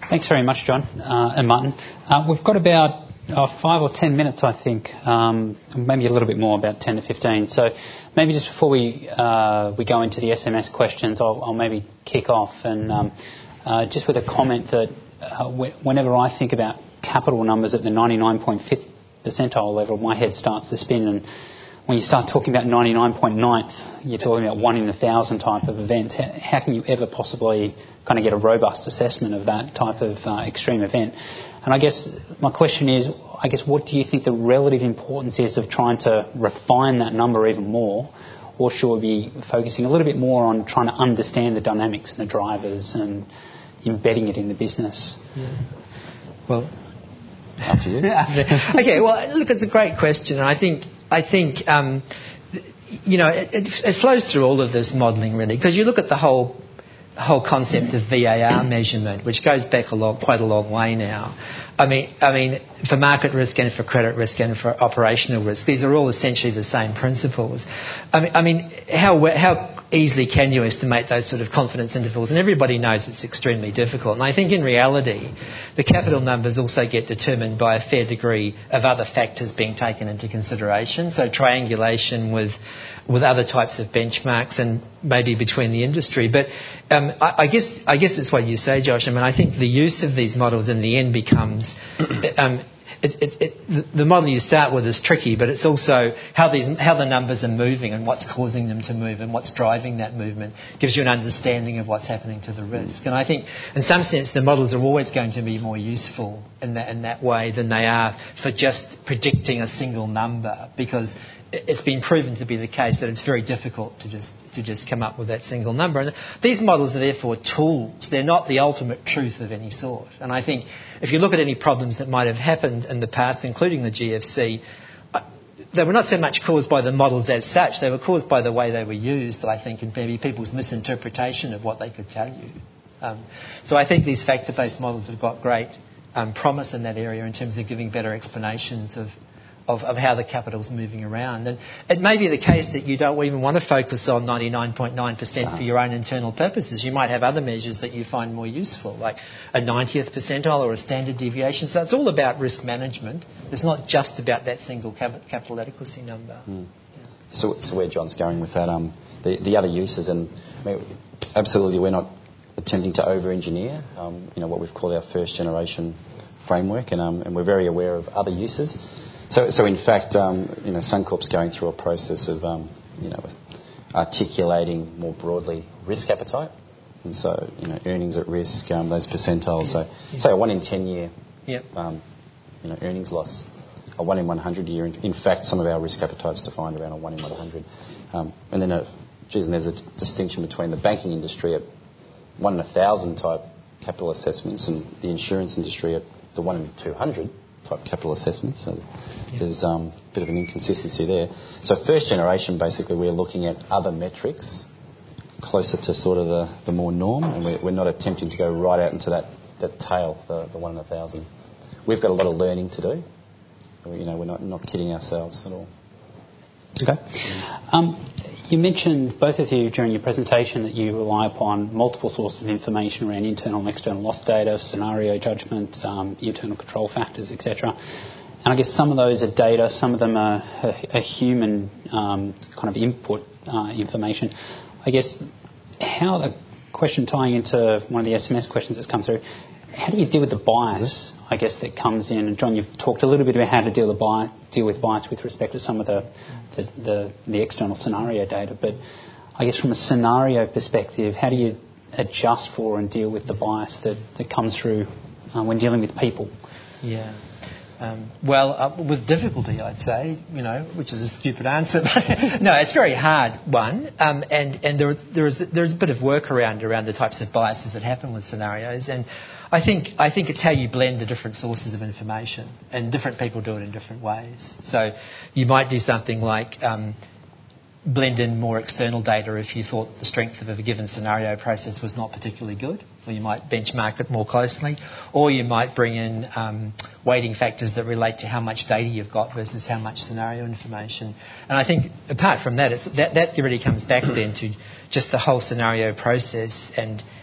Thanks very much, John and Martin. We've got about 5 or 10 minutes, I think, maybe a little bit more, about 10 to 15. So maybe just before we go into the SMS questions, I'll maybe kick off and just with a comment that whenever I think about capital numbers at the 99.5th percentile level, my head starts to spin, and when you start talking about 99.9th, you're talking about 1 in 1,000 type of events. How can you ever possibly kind of get a robust assessment of that type of extreme event? And I guess my question is, what do you think the relative importance is of trying to refine that number even more, or should we be focusing a little bit more on trying to understand the dynamics and the drivers and embedding it in the business? Yeah. Well, up to you. Okay. Well, look, it's a great question, and I think it flows through all of this modelling really, because you look at the whole concept of VAR measurement, which goes back quite a long way now. I mean, for market risk and for credit risk and for operational risk, these are all essentially the same principles. I mean, how easily can you estimate those sort of confidence intervals? And everybody knows it's extremely difficult. And I think in reality, the capital numbers also get determined by a fair degree of other factors being taken into consideration. So triangulation with other types of benchmarks and maybe between the industry. But I guess it's what you say, Josh. I mean, I think the use of these models in the end becomes... the model you start with is tricky, but it's also how the numbers are moving and what's causing them to move and what's driving that movement gives you an understanding of what's happening to the risk. And I think, in some sense, the models are always going to be more useful in that way than they are for just predicting a single number, because it's been proven to be the case that it's very difficult to just come up with that single number. And these models are therefore tools. They're not the ultimate truth of any sort. And I think if you look at any problems that might have happened in the past, including the GFC, they were not so much caused by the models as such. They were caused by the way they were used, I think, and maybe people's misinterpretation of what they could tell you. So I think these factor-based models have got great promise in that area in terms of giving better explanations of how the capital's moving around. And it may be the case that you don't even want to focus on 99.9% for your own internal purposes. You might have other measures that you find more useful, like a 90th percentile or a standard deviation. So it's all about risk management. It's not just about that single capital adequacy number. Mm. Yeah. So where John's going with that, the other uses, and absolutely we're not attempting to over-engineer what we've called our first generation framework, and we're very aware of other uses. So in fact, Suncorp's going through a process of, articulating more broadly risk appetite, and so earnings at risk, those percentiles. So, say a 1 in 10 year, earnings loss, a 1 in 100 year. In fact, some of our risk appetite's defined around a 1 in 100, and then there's a distinction between the banking industry at 1 in 1,000 type capital assessments, and the insurance industry at the 1 in 200. Type capital assessments, so there's a bit of an inconsistency there. So first generation, basically, we're looking at other metrics closer to sort of the more norm, and we're not attempting to go right out into that tail, the 1 in 1,000. We've got a lot of learning to do. We're not kidding ourselves at all. Okay. You mentioned, both of you, during your presentation, that you rely upon multiple sources of information around internal and external loss data, scenario judgment, internal control factors, etc. And I guess some of those are data, some of them are human kind of input information. I guess how the question tying into one of the SMS questions that's come through, how do you deal with the bias, I guess, that comes in? And John, you've talked a little bit about how to deal with bias with respect to some of the external scenario data, but I guess from a scenario perspective, how do you adjust for and deal with the bias that comes through when dealing with people? Yeah. With difficulty, I'd say, which is a stupid answer, but no, it's a very hard one, and there's a bit of work around the types of biases that happen with scenarios, and I think it's how you blend the different sources of information, and different people do it in different ways. So you might do something like blend in more external data if you thought the strength of a given scenario process was not particularly good, or you might benchmark it more closely, or you might bring in weighting factors that relate to how much data you've got versus how much scenario information. And I think apart from that, that really comes back then to just the whole scenario process and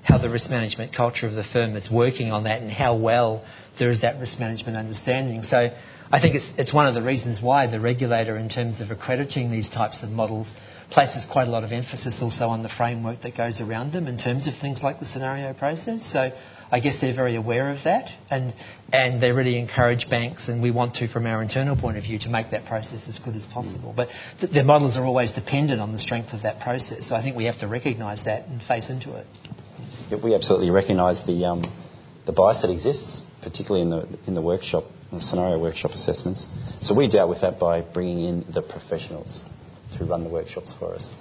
how the risk management culture of the firm is working on that and how well there is that risk management understanding. So I think it's one of the reasons why the regulator, in terms of accrediting these types of models, places quite a lot of emphasis also on the framework that goes around them in terms of things like the scenario process. So I guess they're very aware of that, and they really encourage banks, and we want to, from our internal point of view, to make that process as good as possible. But the models are always dependent on the strength of that process. So I think we have to recognise that and face into it. Yeah, we absolutely recognise the bias that exists, particularly in the workshop, the scenario workshop assessments. So we dealt with that by bringing in the professionals to run the workshops for us,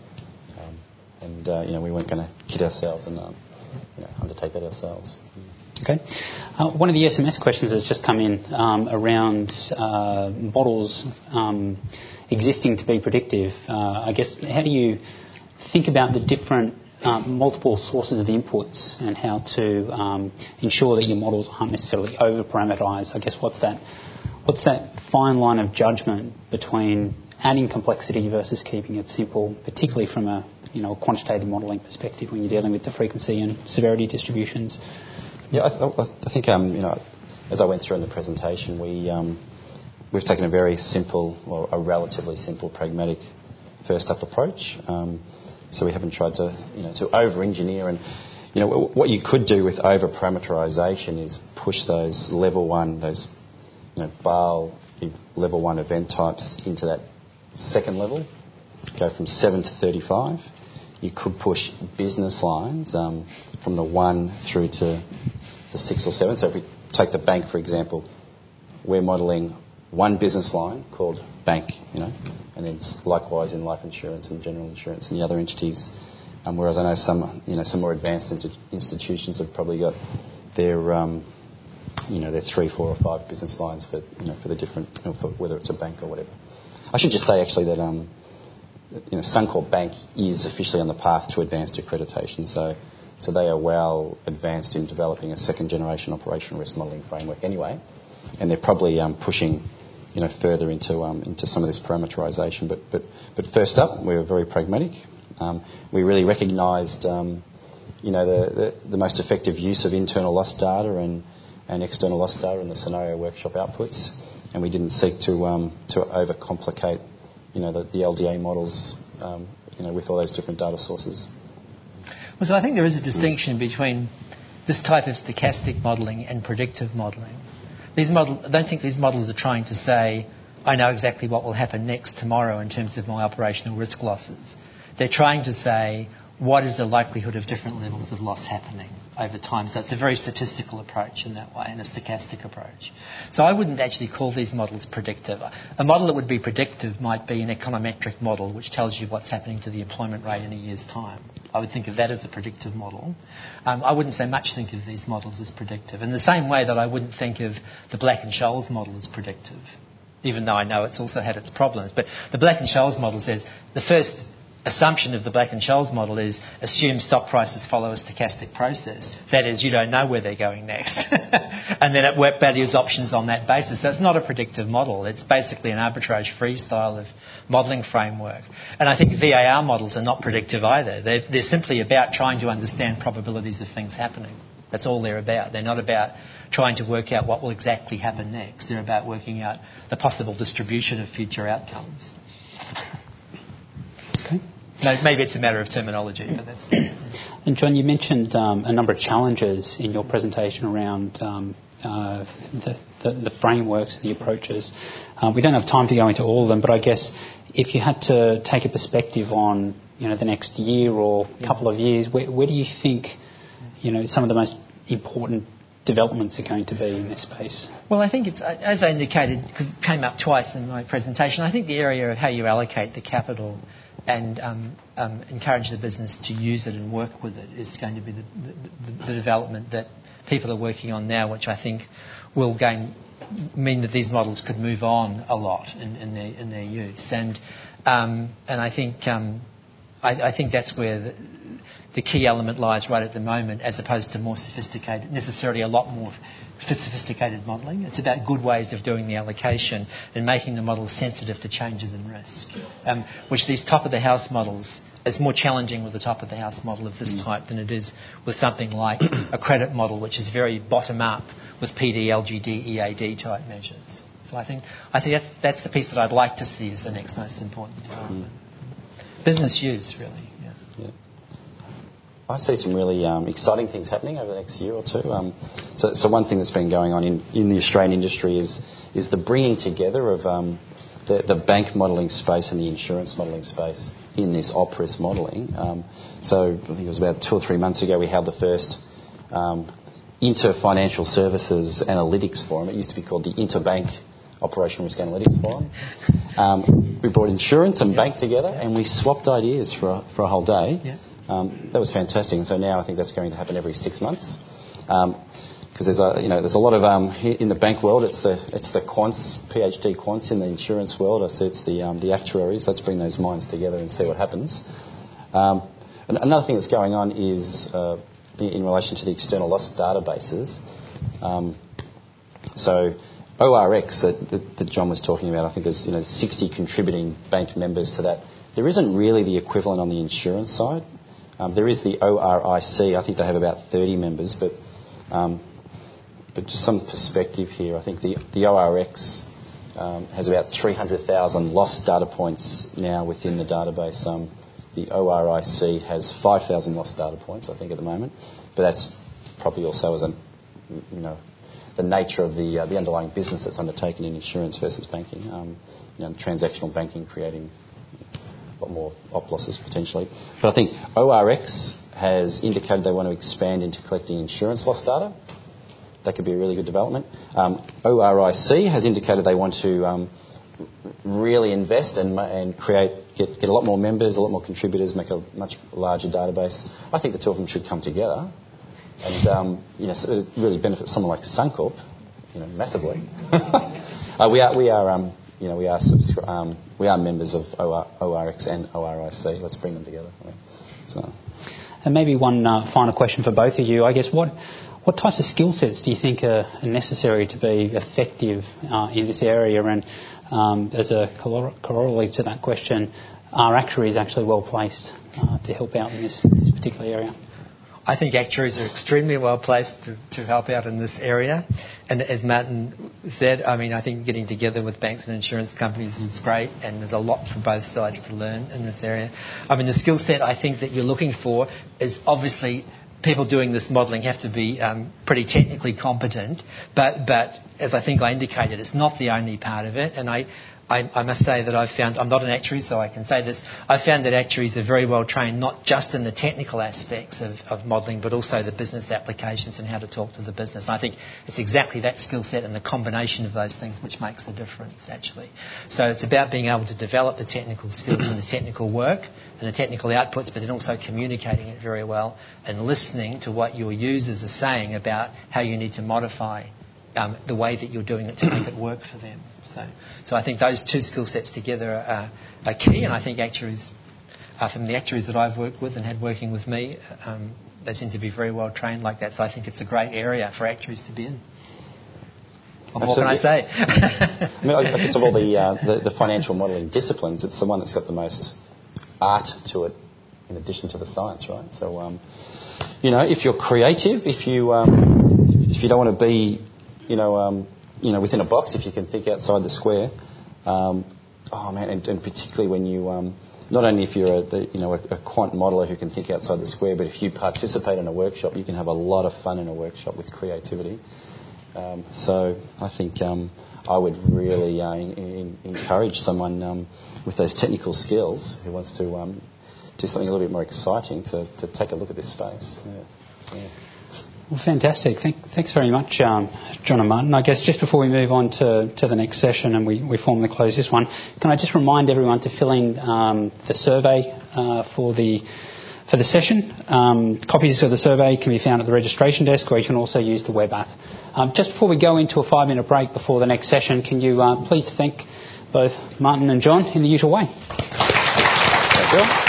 we weren't going to kid ourselves and undertake that ourselves. Okay. One of the SMS questions that's just come in around models existing to be predictive. I guess, how do you think about the different multiple sources of inputs and how to ensure that your models aren't necessarily over-parameterised? I guess what's that fine line of judgment between adding complexity versus keeping it simple, particularly from a quantitative modelling perspective when you're dealing with the frequency and severity distributions? Yeah, I think as I went through in the presentation, we've taken a very simple, or a relatively simple, pragmatic first up approach. So we haven't tried to over-engineer. And what you could do with over-parameterisation is push those level one, those BAL level one event types into that second level, go from 7 to 35. You could push business lines from the 1 through to the 6 or 7. So if we take the bank, for example, we're modelling one business line called bank, and then likewise in life insurance and general insurance and the other entities. Whereas I know some more advanced institutions have probably got their 3, 4 or 5 business lines for the different, for whether it's a bank or whatever. I should just say actually that Suncorp Bank is officially on the path to advanced accreditation. So they are well advanced in developing a second generation operational risk modelling framework anyway, and they're probably pushing further into some of this parameterisation. But first up, we were very pragmatic. We really recognised the most effective use of internal loss data and external loss data in the scenario workshop outputs, and we didn't seek to overcomplicate the LDA models with all those different data sources. Well, so I think there is a distinction between this type of stochastic modelling and predictive modelling. I don't think these models are trying to say, I know exactly what will happen next tomorrow in terms of my operational risk losses. They're trying to say, what is the likelihood of different levels of loss happening over time? So it's a very statistical approach in that way, and a stochastic approach. So I wouldn't actually call these models predictive. A model that would be predictive might be an econometric model, which tells you what's happening to the employment rate in a year's time. I would think of that as a predictive model. I wouldn't so much think of these models as predictive. In the same way that I wouldn't think of the Black and Scholes model as predictive, even though I know it's also had its problems. But the Black and Scholes model says the first assumption of the Black and Scholes model is assume stock prices follow a stochastic process. That is, you don't know where they're going next. And then it values options on that basis. So it's not a predictive model. It's basically an arbitrage-free style of modelling framework. And I think VAR models are not predictive either. They're simply about trying to understand probabilities of things happening. That's all they're about. They're not about trying to work out what will exactly happen next. They're about working out the possible distribution of future outcomes. Okay. No, maybe it's a matter of terminology, but that's... And John, you mentioned a number of challenges in your presentation around the frameworks, the approaches. We don't have time to go into all of them, but I guess if you had to take a perspective on the next year or couple of years, where do you think some of the most important developments are going to be in this space? Well, I think it's, as I indicated, because it came up twice in my presentation, I think the area of how you allocate the capital and encourage the business to use it and work with it is going to be the development that people are working on now, which I think will mean that these models could move on a lot in their use. And I think that's where the key element lies right at the moment, as opposed to more sophisticated, necessarily a lot more sophisticated modelling. It's about good ways of doing the allocation and making the model sensitive to changes in risk, which these top-of-the-house models is more challenging with the top-of-the-house model of this type than it is with something like a credit model, which is very bottom-up with PD, LGD, EAD type measures. So I think that's the piece that I'd like to see as the next most important development. Business use, really. Yeah. I see some really exciting things happening over the next year or two. So one thing that's been going on in the Australian industry is the bringing together of the bank modelling space and the insurance modelling space in this OPRIS modelling. So I think it was about 2 or 3 months ago we held the first Inter-Financial Services Analytics Forum. It used to be called the Interbank Operational Risk Analytics Forum. We brought insurance and bank together and we swapped ideas for a whole day. Yeah. That was fantastic, and so now I think that's going to happen every 6 months. Because there's a lot of in the bank world, it's the quants, PhD quants. In the insurance world, I say it's the actuaries. Let's bring those minds together and see what happens. And another thing that's going on is in relation to the external loss databases. So ORX that John was talking about, I think there's 60 contributing bank members to that. There isn't really the equivalent on the insurance side. There is the ORIC. I think they have about 30 members, but just some perspective here. I think the ORX has about 300,000 lost data points now within the database. The ORIC has 5,000 lost data points, I think, at the moment. But that's probably also as the nature of the underlying business that's undertaken in insurance versus banking. Transactional banking creating a lot more op losses potentially. But I think ORX has indicated they want to expand into collecting insurance loss data. That could be a really good development. ORIC has indicated they want to really invest and get a lot more members, a lot more contributors, make a much larger database. I think the two of them should come together and so it really benefits someone like Suncorp, massively. We are members of ORX and ORIC. Let's bring them together. So. And maybe one final question for both of you. I guess what types of skill sets do you think are necessary to be effective in this area? And as a corollary to that question, are actuaries actually well placed to help out in this particular area? I think actuaries are extremely well placed to help out in this area. And as Martin said, I think getting together with banks and insurance companies is great, and there's a lot from both sides to learn in this area. The skill set I think that you're looking for is obviously people doing this modelling have to be pretty technically competent, but as I think I indicated, it's not the only part of it. And I must say that I've found, I'm not an actuary, so I can say this, I've found that actuaries are very well trained, not just in the technical aspects of modelling, but also the business applications and how to talk to the business. And I think it's exactly that skill set and the combination of those things which makes the difference, actually. So it's about being able to develop the technical skills and the technical work and the technical outputs, but then also communicating it very well and listening to what your users are saying about how you need to modify the way that you're doing it to make it work for them. So I think those two skill sets together are key, and I think actuaries, from the actuaries that I've worked with and had working with me, they seem to be very well trained like that. So I think it's a great area for actuaries to be in. What can I say? I guess of all the financial modelling disciplines, it's the one that's got the most art to it in addition to the science, right? So, if you're creative, if you don't want to be within a box, if you can think outside the square, and particularly when you, not only if you're a quant modeller who can think outside the square, but if you participate in a workshop, you can have a lot of fun in a workshop with creativity. So I think I would really encourage someone with those technical skills who wants to do something a little bit more exciting to take a look at this space. Yeah. Well, fantastic. Thanks very much, John and Martin. I guess just before we move on to the next session and we formally close this one, can I just remind everyone to fill in the survey for the session? Copies of the survey can be found at the registration desk, or you can also use the web app. Just before we go into a 5-minute break before the next session, can you please thank both Martin and John in the usual way? Thank you.